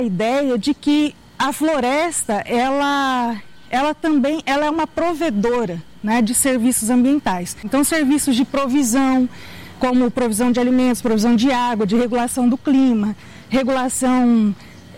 A ideia de que a floresta, ela também é uma provedora, né, de serviços ambientais. Então, serviços de provisão, como provisão de alimentos, provisão de água, de regulação do clima, regulação,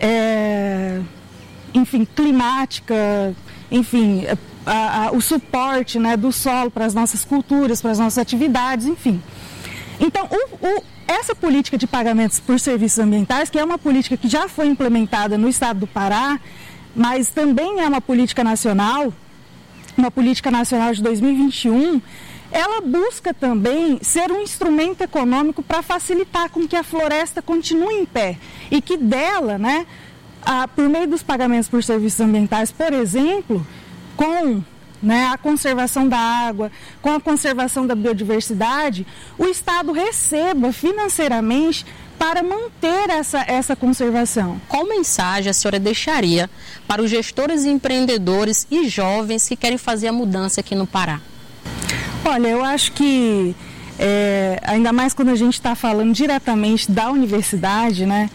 climática, o suporte, né, do solo para as nossas culturas, para as nossas atividades, enfim. Então, essa política de pagamentos por serviços ambientais, que é uma política que já foi implementada no estado do Pará, mas também é uma política nacional de 2021, ela busca também ser um instrumento econômico para facilitar com que a floresta continue em pé e que dela, né, por meio dos pagamentos por serviços ambientais, por exemplo, com, né, a conservação da água, com a conservação da biodiversidade, o Estado receba financeiramente para manter essa conservação. Qual mensagem a senhora deixaria para os gestores e empreendedores e jovens que querem fazer a mudança aqui no Pará? Olha, eu acho que, ainda mais quando a gente está falando diretamente da universidade, né,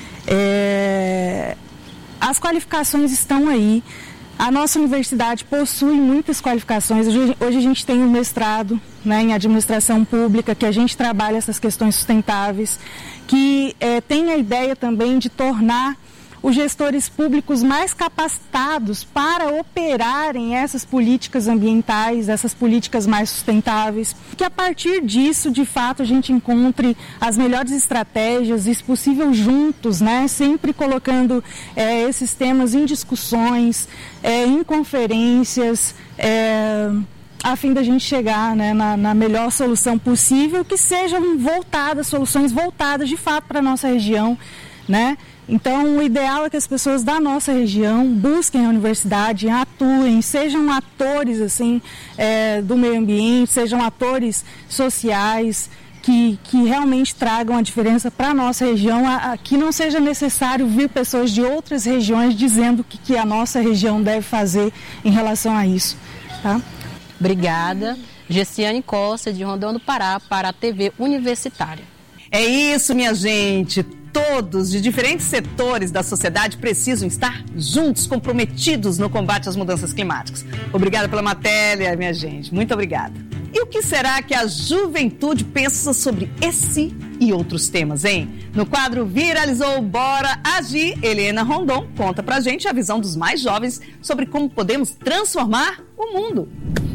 as qualificações estão aí. A nossa universidade possui muitas qualificações. Hoje a gente tem um mestrado, né, em administração pública, que a gente trabalha essas questões sustentáveis, que tem a ideia também de tornar os gestores públicos mais capacitados para operarem essas políticas ambientais, essas políticas mais sustentáveis. Que a partir disso, de fato, a gente encontre as melhores estratégias, e se possível juntos, né, sempre colocando esses temas em discussões, em conferências, a fim da gente chegar, né, na melhor solução possível, que sejam soluções voltadas de fato para a nossa região, né? Então, o ideal é que as pessoas da nossa região busquem a universidade, atuem, sejam atores assim, do meio ambiente, sejam atores sociais, que realmente tragam a diferença para a nossa região, que não seja necessário vir pessoas de outras regiões dizendo o que a nossa região deve fazer em relação a isso. Tá? Obrigada. Gessiane Costa, de Rondônia do Pará, para a TV Universitária. É isso, minha gente. Todos de diferentes setores da sociedade precisam estar juntos, comprometidos no combate às mudanças climáticas. Obrigada pela matéria, minha gente. Muito obrigada. E o que será que a juventude pensa sobre esse e outros temas, hein? No quadro Viralizou Bora Agir, Helena Rondon conta pra gente a visão dos mais jovens sobre como podemos transformar o mundo.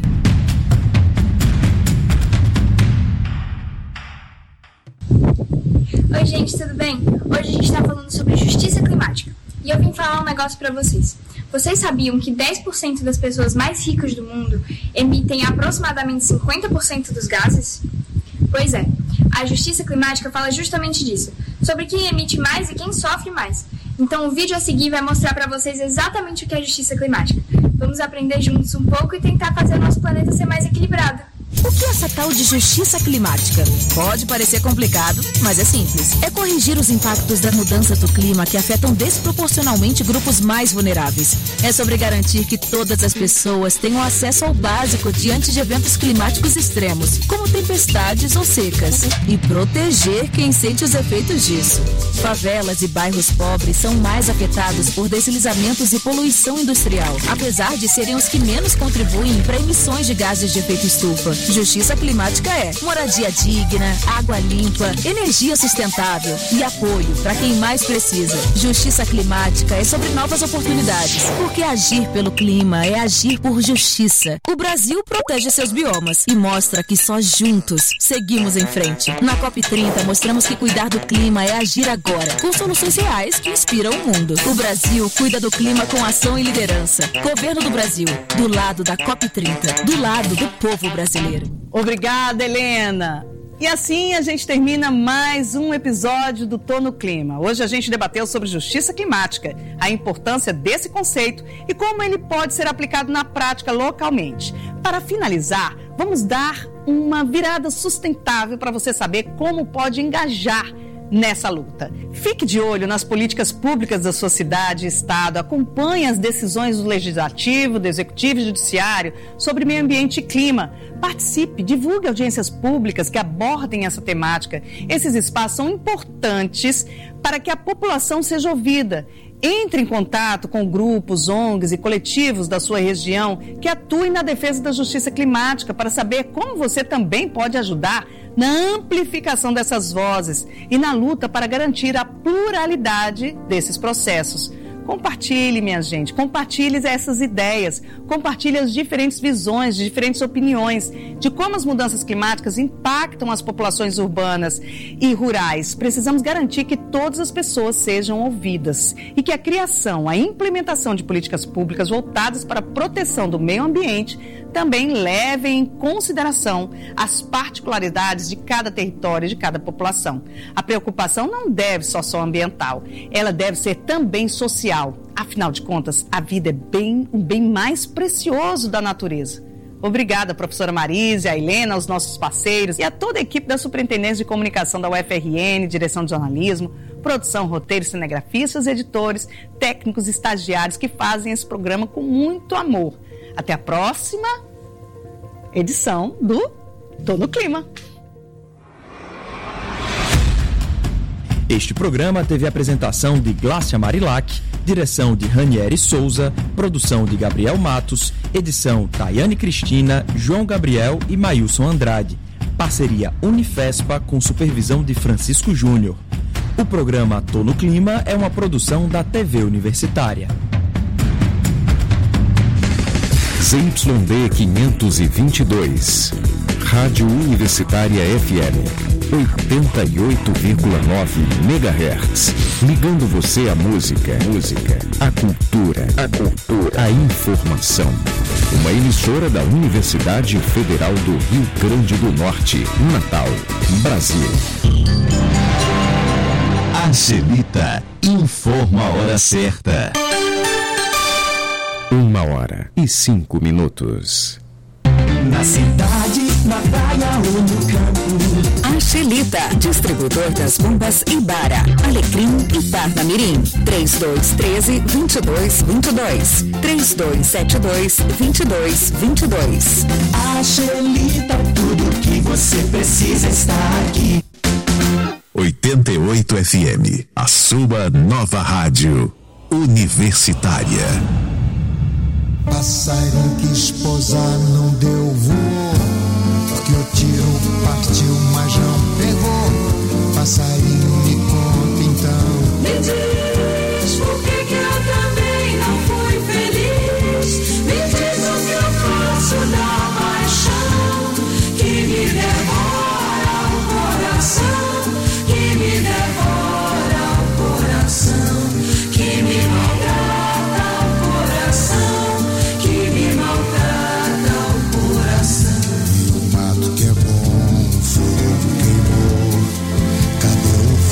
Oi gente, tudo bem? Hoje a gente está falando sobre justiça climática. E eu vim falar um negócio para vocês. Vocês sabiam que 10% das pessoas mais ricas do mundo emitem aproximadamente 50% dos gases? Pois é, a justiça climática fala justamente disso, sobre quem emite mais e quem sofre mais. Então o vídeo a seguir vai mostrar para vocês exatamente o que é justiça climática. Vamos aprender juntos um pouco e tentar fazer o nosso planeta ser mais equilibrado. O que é essa tal de justiça climática? Pode parecer complicado, mas é simples. É corrigir os impactos da mudança do clima que afetam desproporcionalmente grupos mais vulneráveis. É sobre garantir que todas as pessoas tenham acesso ao básico diante de eventos climáticos extremos, como tempestades ou secas, e proteger quem sente os efeitos disso. Favelas e bairros pobres são mais afetados por deslizamentos e poluição industrial, apesar de serem os que menos contribuem para emissões de gases de efeito estufa. Justiça climática é moradia digna, água limpa, energia sustentável e apoio para quem mais precisa. Justiça climática é sobre novas oportunidades, porque agir pelo clima é agir por justiça. O Brasil protege seus biomas e mostra que só juntos seguimos em frente. Na COP30 mostramos que cuidar do clima é agir agora, com soluções reais que inspiram o mundo. O Brasil cuida do clima com ação e liderança. Governo do Brasil, do lado da COP30, do lado do povo brasileiro. Obrigada, Helena. E assim a gente termina mais um episódio do Tô no Clima. Hoje a gente debateu sobre justiça climática, a importância desse conceito e como ele pode ser aplicado na prática localmente. Para finalizar, vamos dar uma virada sustentável para você saber como pode engajar nessa luta. Fique de olho nas políticas públicas da sua cidade e estado, acompanhe as decisões do Legislativo, do Executivo e Judiciário sobre meio ambiente e clima. Participe, divulgue audiências públicas que abordem essa temática. Esses espaços são importantes para que a população seja ouvida Entre em contato com grupos, ONGs e coletivos da sua região que atuem na defesa da justiça climática para saber como você também pode ajudar na amplificação dessas vozes e na luta para garantir a pluralidade desses processos. Compartilhe, minha gente, compartilhe essas ideias, compartilhe as diferentes visões, diferentes opiniões de como as mudanças climáticas impactam as populações urbanas e rurais. Precisamos garantir que todas as pessoas sejam ouvidas e que a criação, a implementação de políticas públicas voltadas para a proteção do meio ambiente também levem em consideração as particularidades de cada território e de cada população. A preocupação não deve só ser ambiental, ela deve ser também social. Afinal de contas, a vida é um bem mais precioso da natureza. Obrigada, professora Marise, a Helena, aos nossos parceiros e a toda a equipe da Superintendência de Comunicação da UFRN, Direção de Jornalismo, produção, roteiro, cinegrafistas, editores, técnicos e estagiários que fazem esse programa com muito amor. Até a próxima edição do Tô no Clima. Este programa teve a apresentação de Glácia Marilac, direção de Ranieri Souza, produção de Gabriel Matos, edição Tayane Cristina, João Gabriel e Mailson Andrade. Parceria Unifespa com supervisão de Francisco Júnior. O programa Tô no Clima é uma produção da TV Universitária. ZYD 522, Rádio Universitária FM, 88,9 MHz, ligando você à música, à cultura, a informação. Uma emissora da Universidade Federal do Rio Grande do Norte, Natal, Brasil. Angelita informa a hora certa. 1h05. Na cidade, na praia ou no campo. Angelita, distribuidor das bombas Ibara, Alecrim e Parnamirim. 3213-2222. 3272-2222. Angelita, tudo que você precisa está aqui. 88 FM, a sua nova rádio universitária. Passarinho quis pousar, não deu voo, porque o tiro partiu, mas não pegou. Passarinho, me conta então. Me diz por que eu também não fui feliz. Me diz o que eu faço da paixão que me devora o coração, que me devora o coração, que me maltrata o coração. E o mato que é bom, o fogo queimou. Cadê o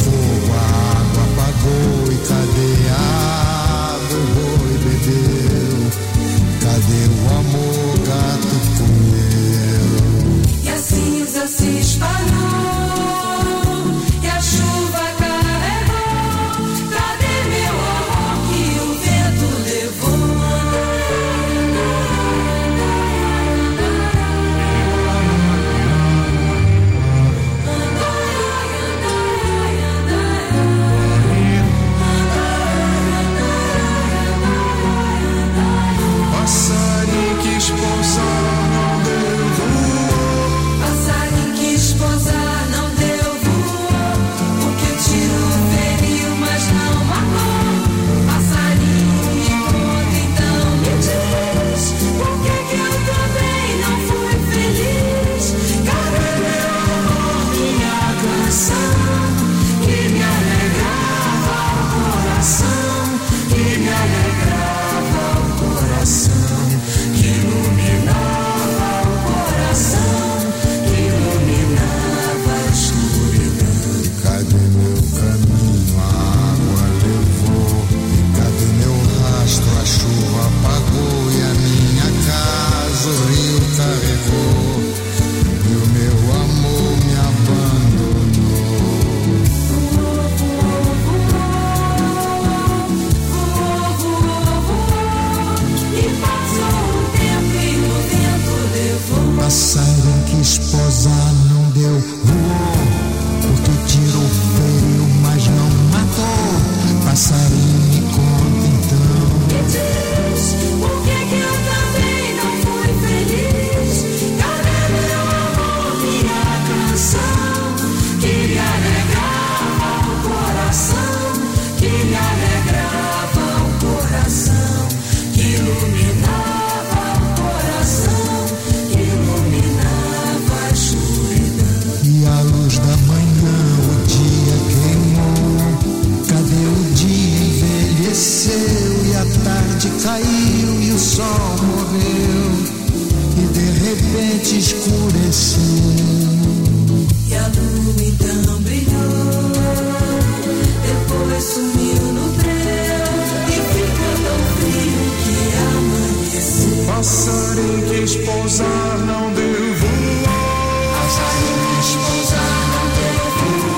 caiu e o sol morreu e de repente escureceu. E a lua então brilhou, depois sumiu no breu e ficou tão frio que amanheceu. Passarinho quis pousar, não deu voo. Passarinho quis pousar, não deu voo.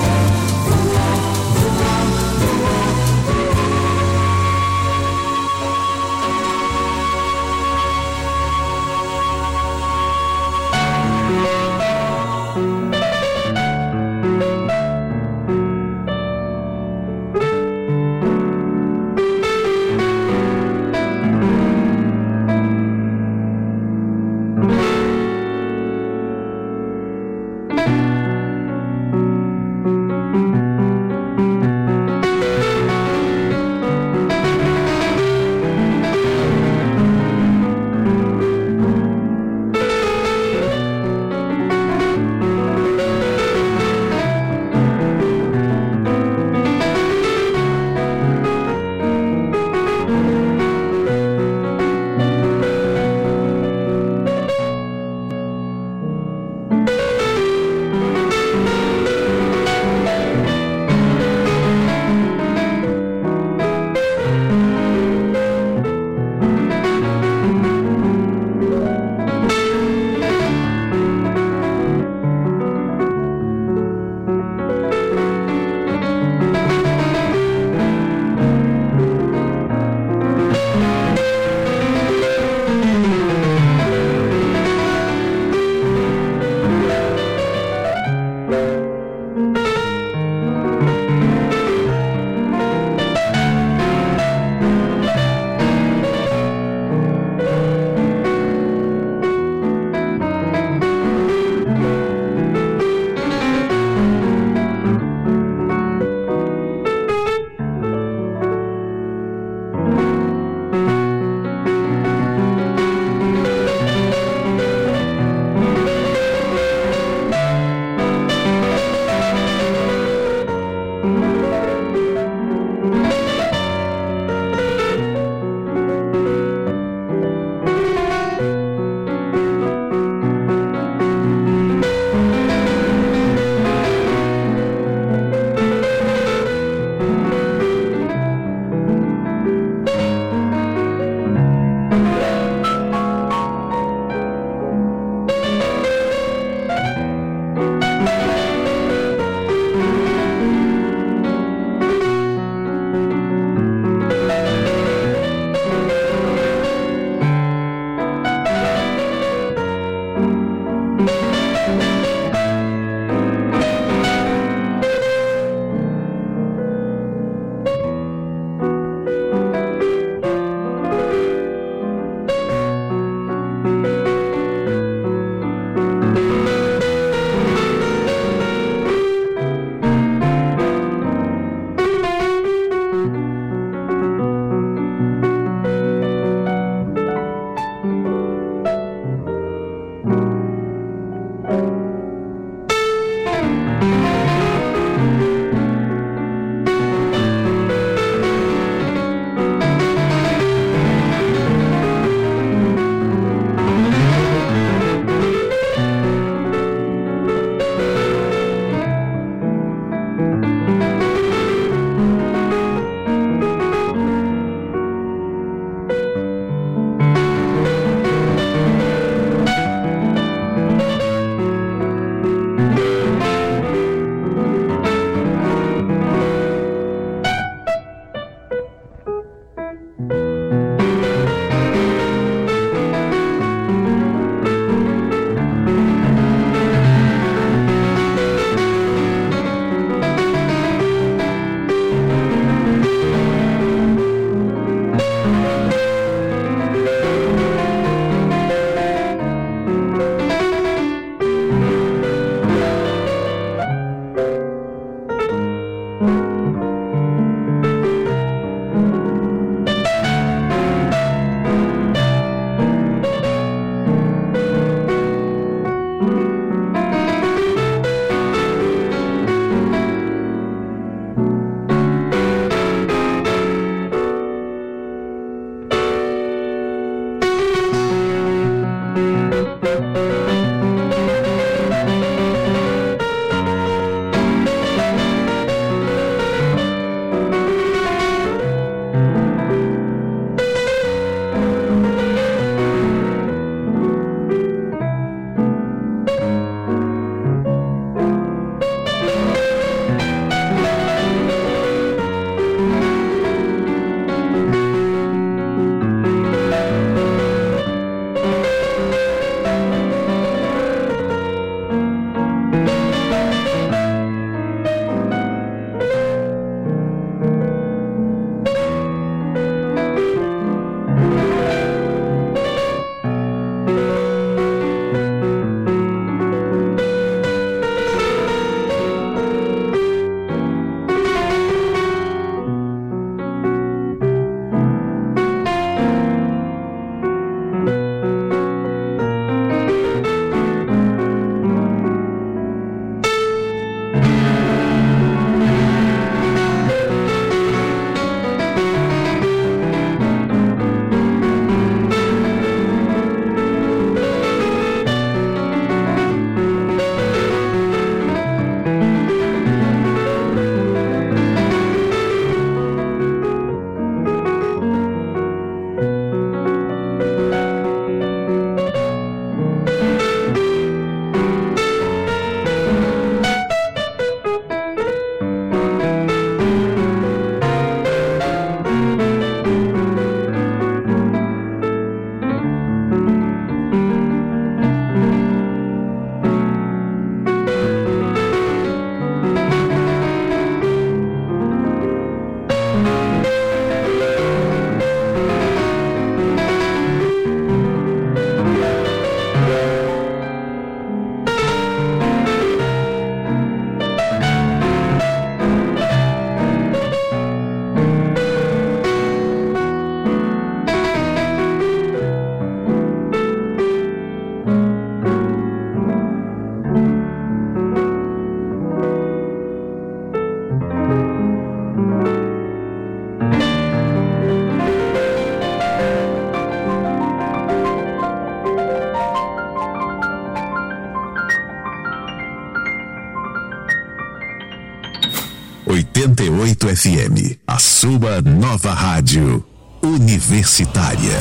FM, a sua nova rádio universitária.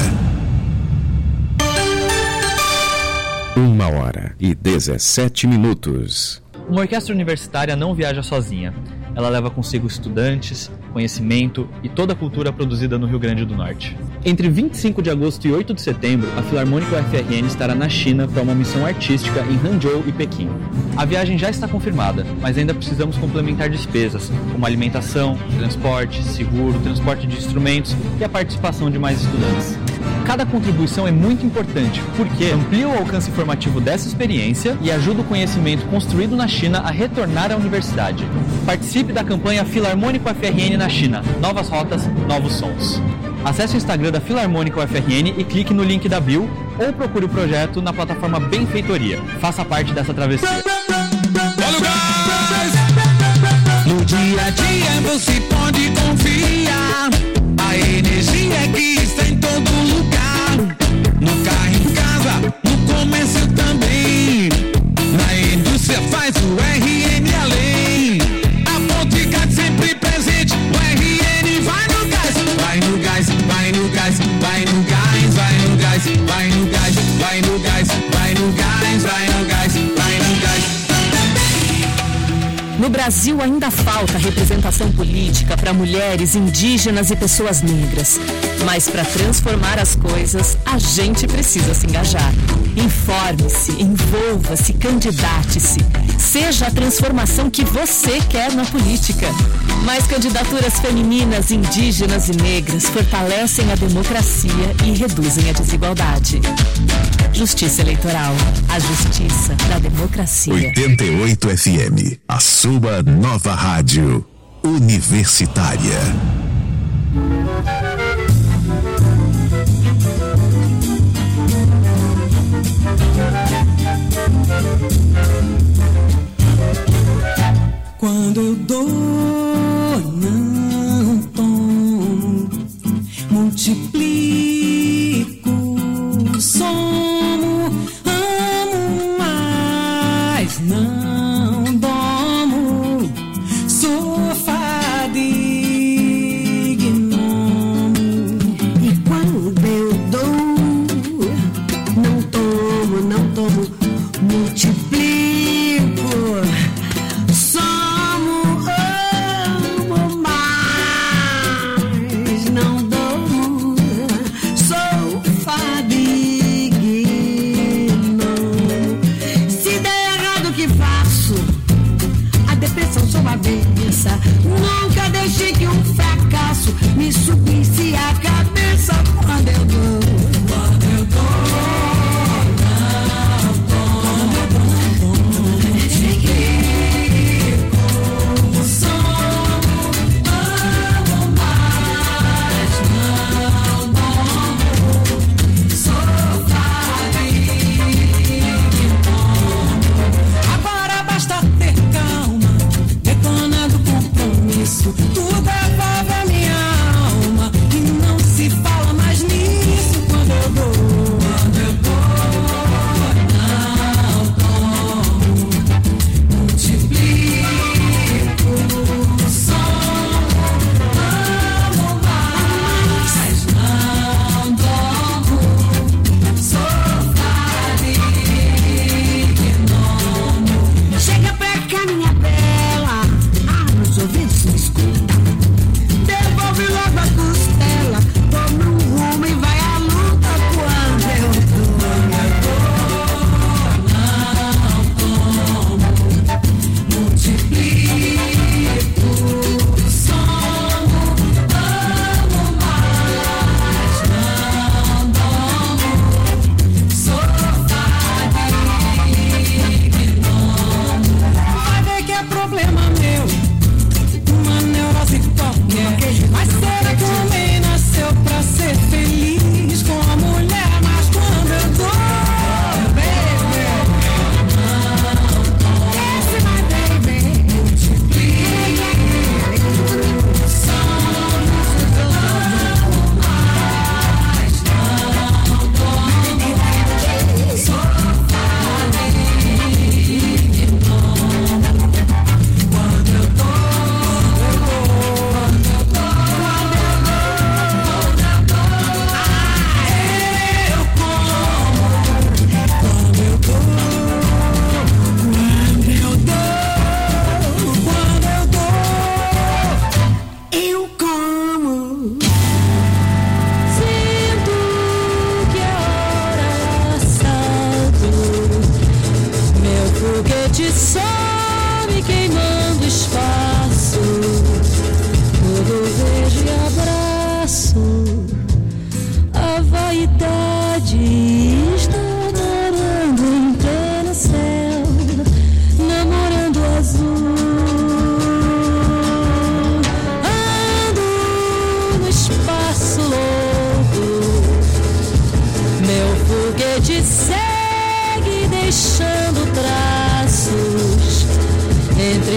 1h17. Uma orquestra universitária não viaja sozinha. Ela leva consigo estudantes, conhecimento e toda a cultura produzida no Rio Grande do Norte. Entre 25 de agosto e 8 de setembro, a Filarmônica UFRN estará na China para uma missão artística em Hangzhou e Pequim. A viagem já está confirmada, mas ainda precisamos complementar despesas, como alimentação, transporte, seguro, transporte de instrumentos e a participação de mais estudantes. Cada contribuição é muito importante, porque amplia o alcance informativo dessa experiência e ajuda o conhecimento construído na China a retornar à universidade. Participe da campanha Filarmônica UFRN na China. Novas rotas, novos sons. Acesse o Instagram da Filarmônica UFRN e clique no link da bio ou procure o projeto na plataforma Benfeitoria. Faça parte dessa travessia. Olha o gás! No dia a dia você pode confiar. A energia que está em todo lugar. No carro, em casa, no comércio também. Na indústria faz o RN além. A Ponticard sempre presente. O RN vai no gás. Vai no gás, vai no gás, vai no gás, vai no gás, vai no gás, vai no gás, vai no gás, vai no gás, vai no gás. No Brasil ainda falta representação política para mulheres, indígenas e pessoas negras. Mas para transformar as coisas, a gente precisa se engajar. Informe-se, envolva-se, candidate-se. Seja a transformação que você quer na política. Mais candidaturas femininas, indígenas e negras fortalecem a democracia e reduzem a desigualdade. Justiça Eleitoral. A justiça da democracia. 88 FM. A sua nova rádio universitária. Quando eu dou, não tomo, multiplico, somo, amo, mas não domo, sou fado e gnomo. E quando eu dou, não tomo, multiplico, somo, amo, mas não domo,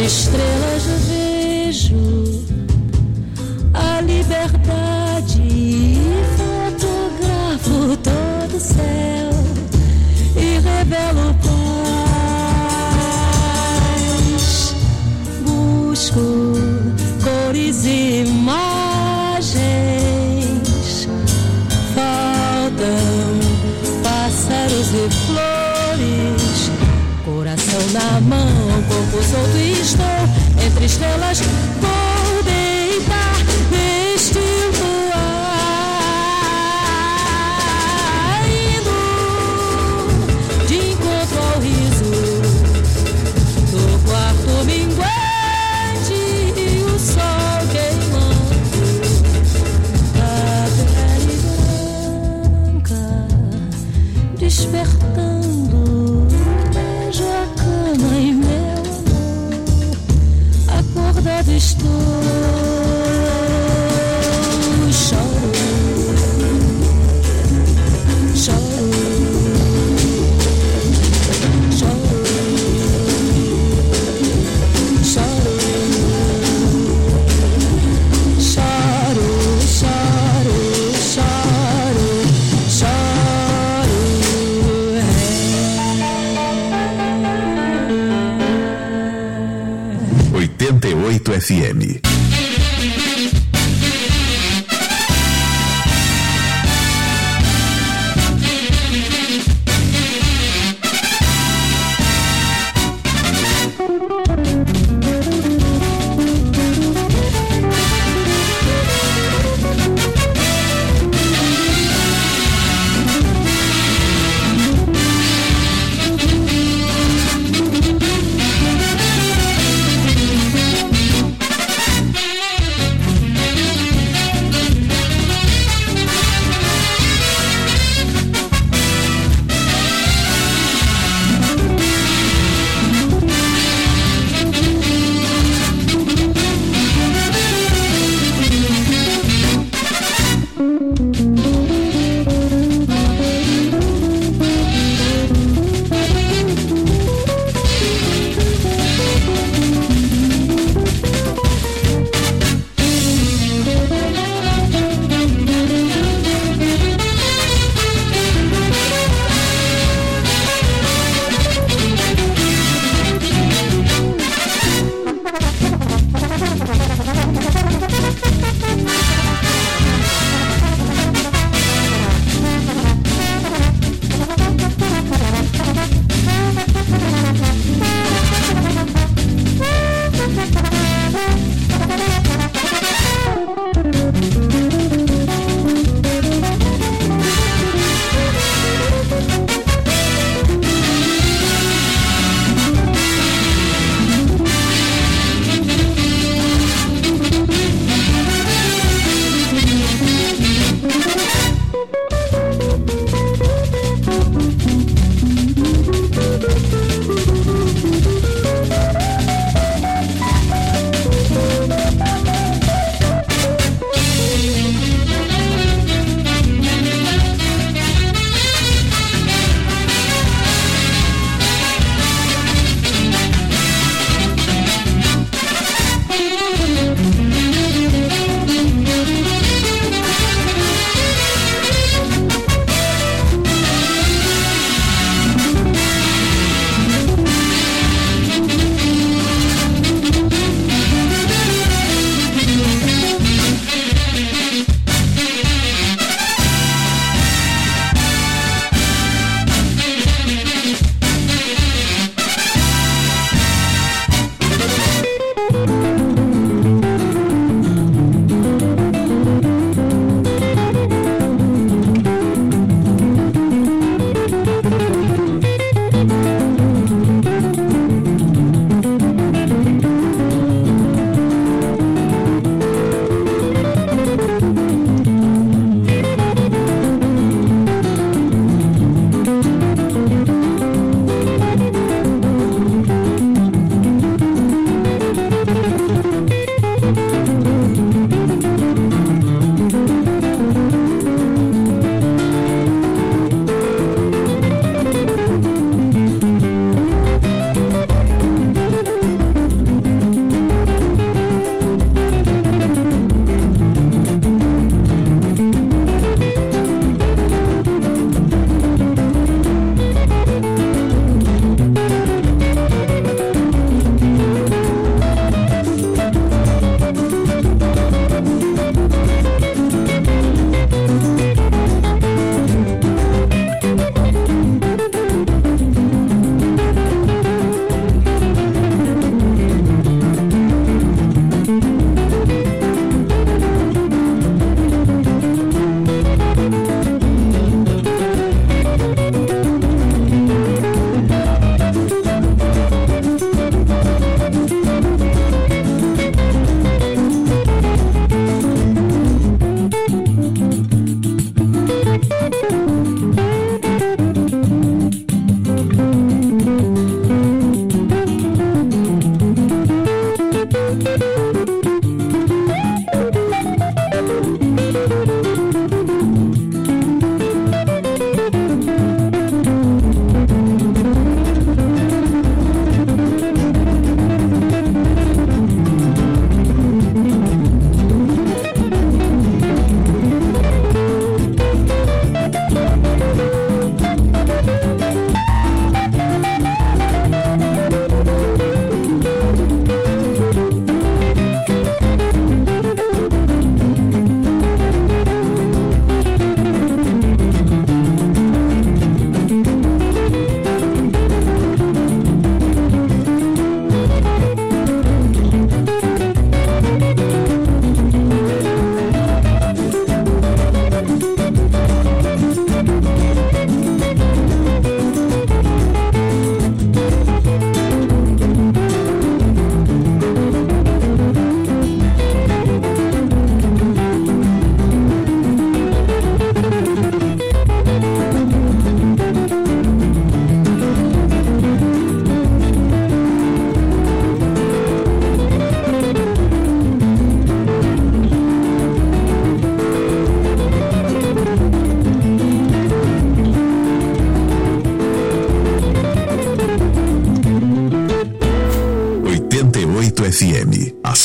Entre estrelas vejo a liberdade e fotografo todo o céu e revelo paz. Busco cores e imagens, faltam pássaros e flores, coração na mão, corpo solto e estou entre estrelas, vou deitar neste luar, indo de encontro ao riso do quarto minguante e o sol queimando a pele branca, despertando. Vejo a cama e meu amor, acordado estou. Choro, choro, choro, choro, choro, choro, choro, choro. 88 FM.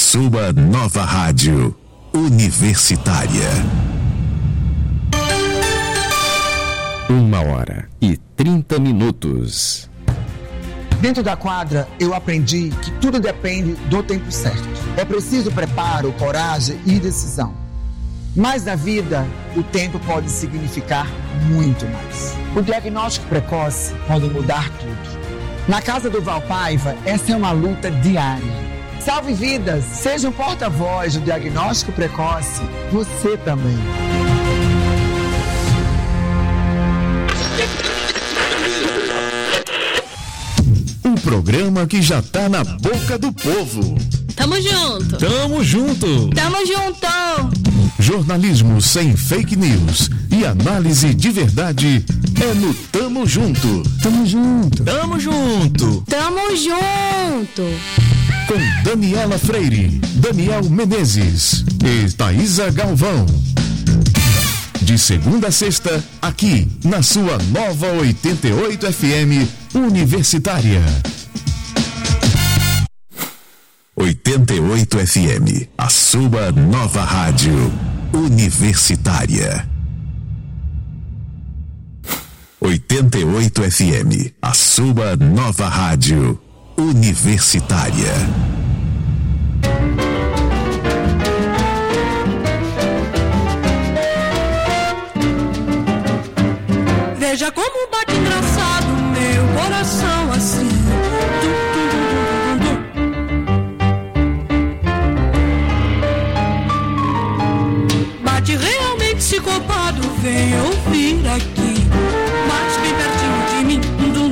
sua nova rádio universitária. 1h30. Dentro da quadra, eu aprendi que tudo depende do tempo certo. É preciso preparo, coragem e decisão. Mas na vida, o tempo pode significar muito mais. O diagnóstico precoce pode mudar tudo. Na casa do Valpaiva, essa é uma luta diária. Salve vidas, seja um porta-voz do diagnóstico precoce, você também. Um programa que já tá na boca do povo. Tamo junto. Tamo junto. Tamo junto. Jornalismo sem fake news e análise de verdade é no Tamo Junto. Tamo junto. Tamo junto. Tamo junto. Com Daniela Freire, Daniel Menezes e Thaisa Galvão. De segunda a sexta, aqui na sua nova 88 FM Universitária. 88 FM, a sua nova rádio universitária. 88 FM, a sua nova rádio universitária. Veja como bate engraçado meu coração assim. Bate realmente psicopado, vem ouvir aqui. Bate bem pertinho de mim.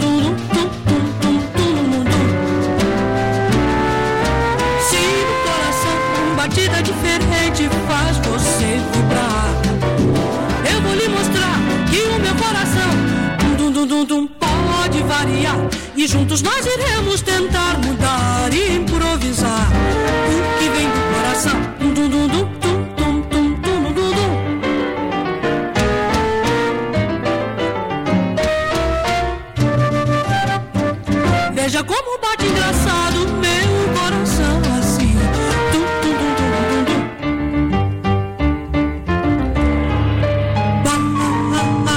Se o coração com batida diferente faz você vibrar, eu vou lhe mostrar que o meu coração pode variar. E juntos nós iremos tentar mudar e improvisar o que vem do coração. Veja como bate engraçado meu coração assim.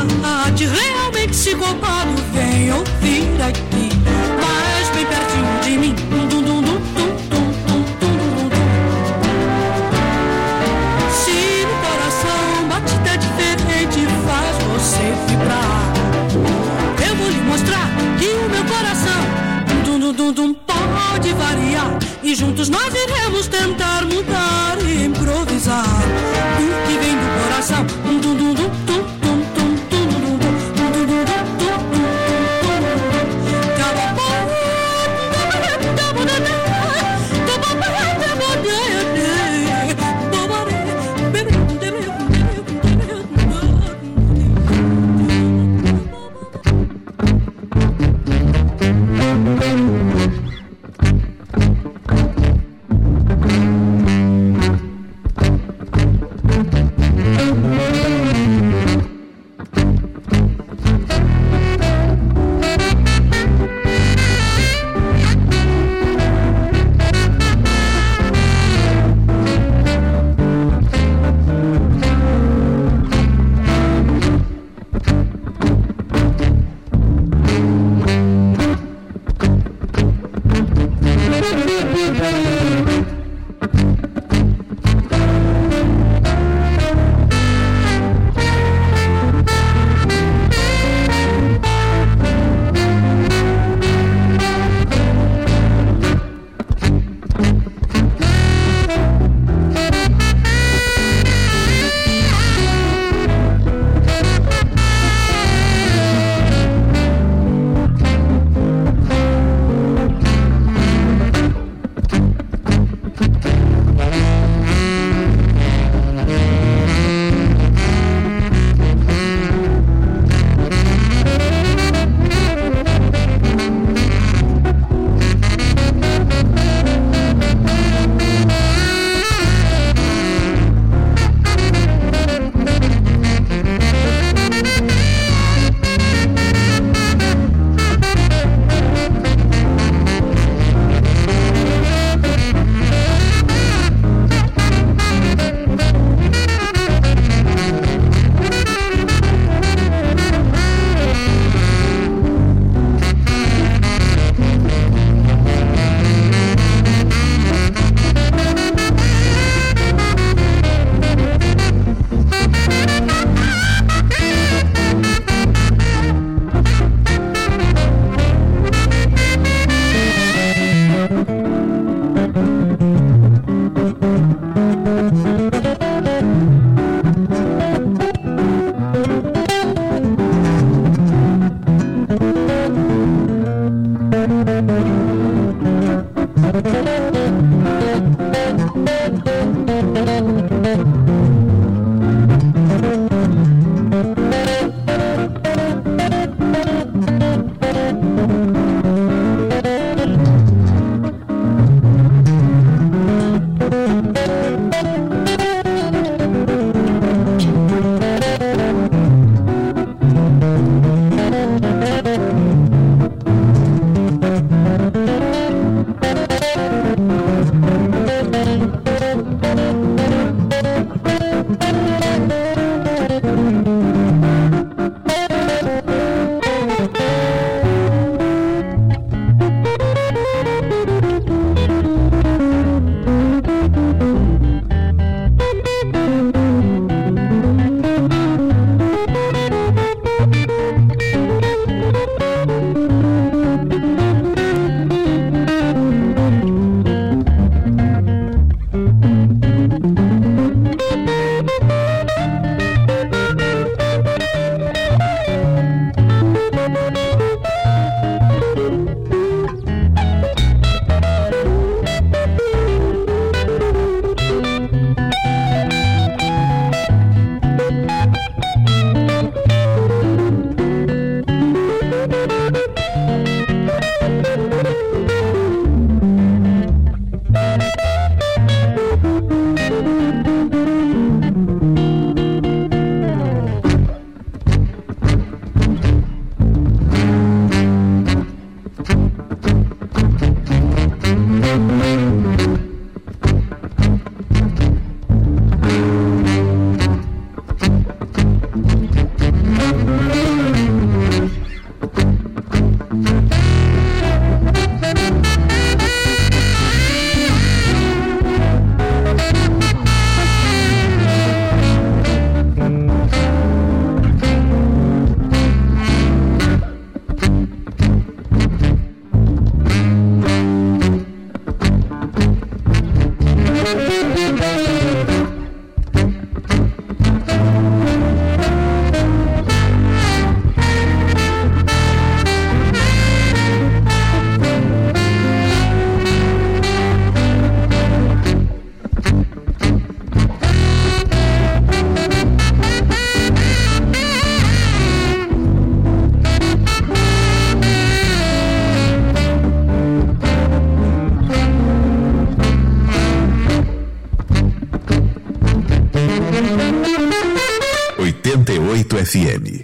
Bate realmente psicopado, vem ouvir aqui. Mas bem pertinho de FM.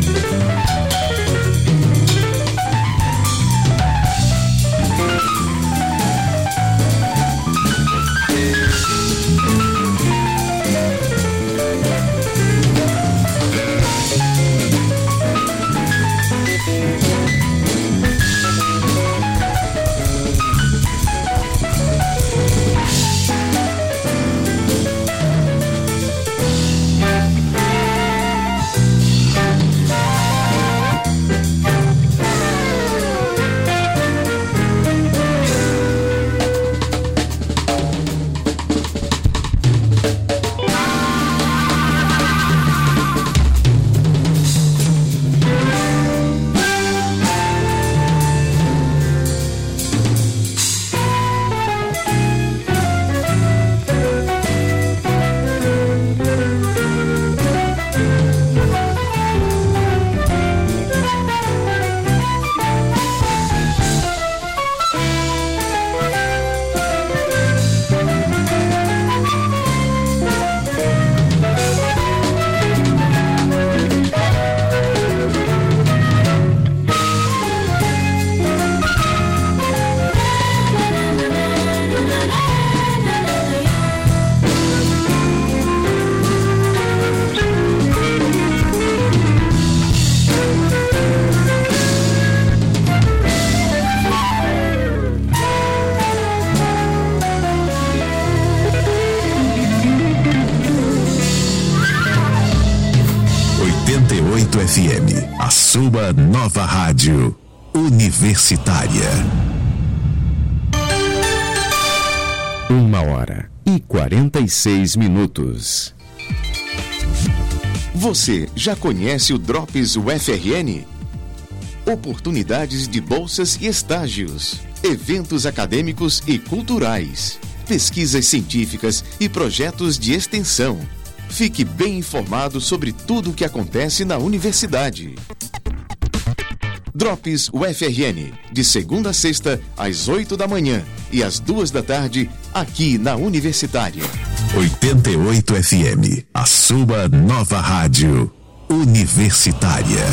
FM, a sua nova rádio universitária. 1h46. Você já conhece o Drops UFRN? Oportunidades de bolsas e estágios, eventos acadêmicos e culturais, pesquisas científicas e projetos de extensão. Fique bem informado sobre tudo o que acontece na universidade. Drops UFRN, de segunda a sexta, às 8 da manhã e às 2 da tarde, aqui na Universitária. 88 FM, a sua nova rádio universitária.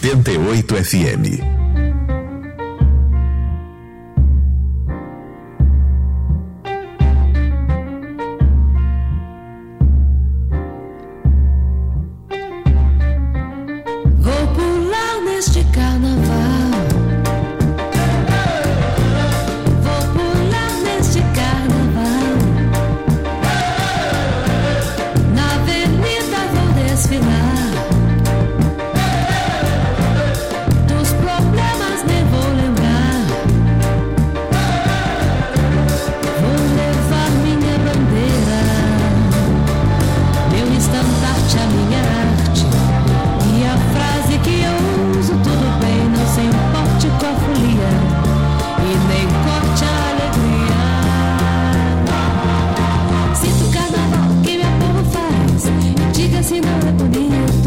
88 FM. Vou pular neste carnaval. Vou pular neste carnaval. Na avenida vou desfilar. Dos problemas nem vou lembrar. Vou levar minha bandeira, meu estandarte, a minha arte. E a frase que eu uso, tudo bem, não se importe com a folia e nem corte a alegria. Sinto o carnaval que meu povo faz, e diga se não é bonito.